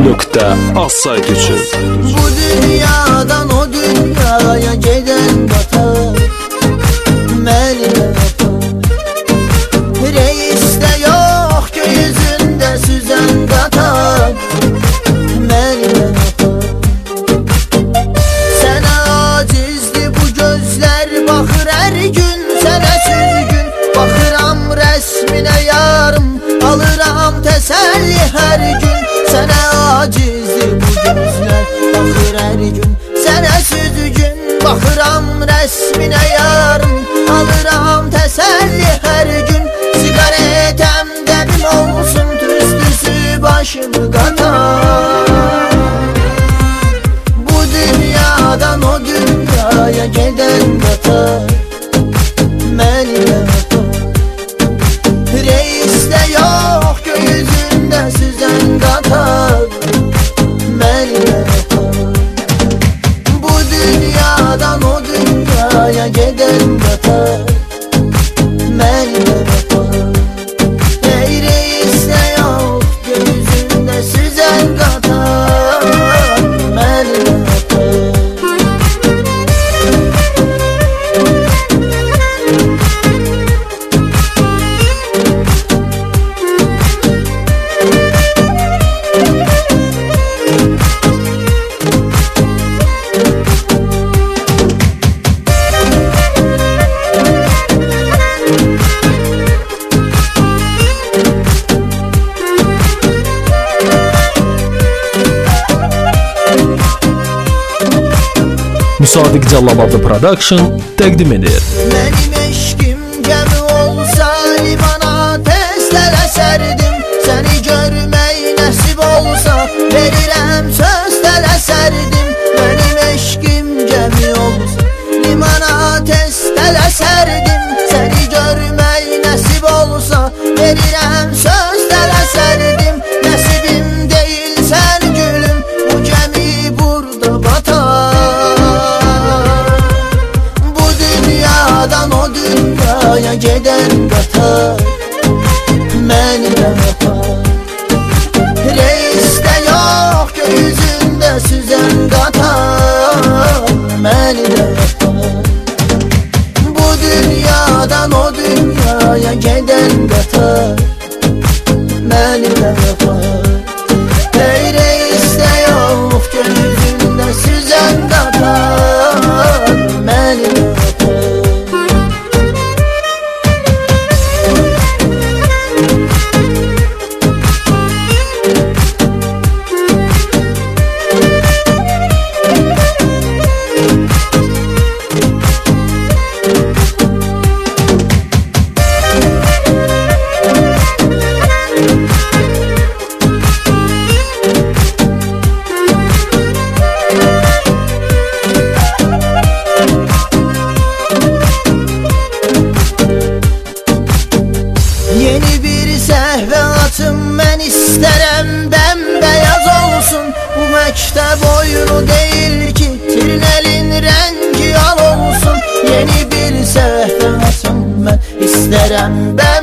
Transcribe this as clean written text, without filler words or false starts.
Müzik.az sayt üçün. Bu dünyadan o dünyaya geden qatar mənimlə qatar. Reis də yox gözündə süzən qatar mənimlə qatar. Sənə acizdir bu gözlər baxır hər gün, sənə süzgün baxıram rəsminə yarım, alıram təsəlli hər gün. Sənə acizdir bu gözlər baxır hər gün, sənə süzgün baxıram rəsminə yarım, alıram təsəlli hər gün. Siqaretəm dəbim olsun, tüstüsü başımı qatar. Bu dünyadan o dünyaya gedən qatar mənimlə qatar. Reis də yox gözündə süzən qatar mənimlə qatar. Bu dünyadan o dünyaya gedən qatar mənimlə qatar. Ey reis də yox gözündə süzən qatar mənimlə qatar. Müsabiq Cəllabadlı Production təqdim edir. Mənim eşqim gəmi olsa limana tezlərə sərdim, səni görmək nəsib olsa verirəm sözlərə sərdim. Mənim eşqim gəmi olsa limana tezlərə sərdim, səni görmək nəsib olsa verirəm sözlərə sərdim. Nəsibim deyilsən gülüm, bu gəmi burada batar. Bu dünyadan o dünyaya gedən qatar mənimlə qatar. Reis də yox gözündə süzən qatar mənimlə qatar. Bu dünyadan o dünyaya gedən qatar mənimlə qatar. Ey reis də yox gözündə süzən qatar mənimlə qatar. Yeni bir səhvə açım mən istərəm, bəmbəyaz olsun. Bu məktəb oyunu deyil ki, tirnəlin rəngi al olsun. Yeni bir səhvə açım mən istərəm,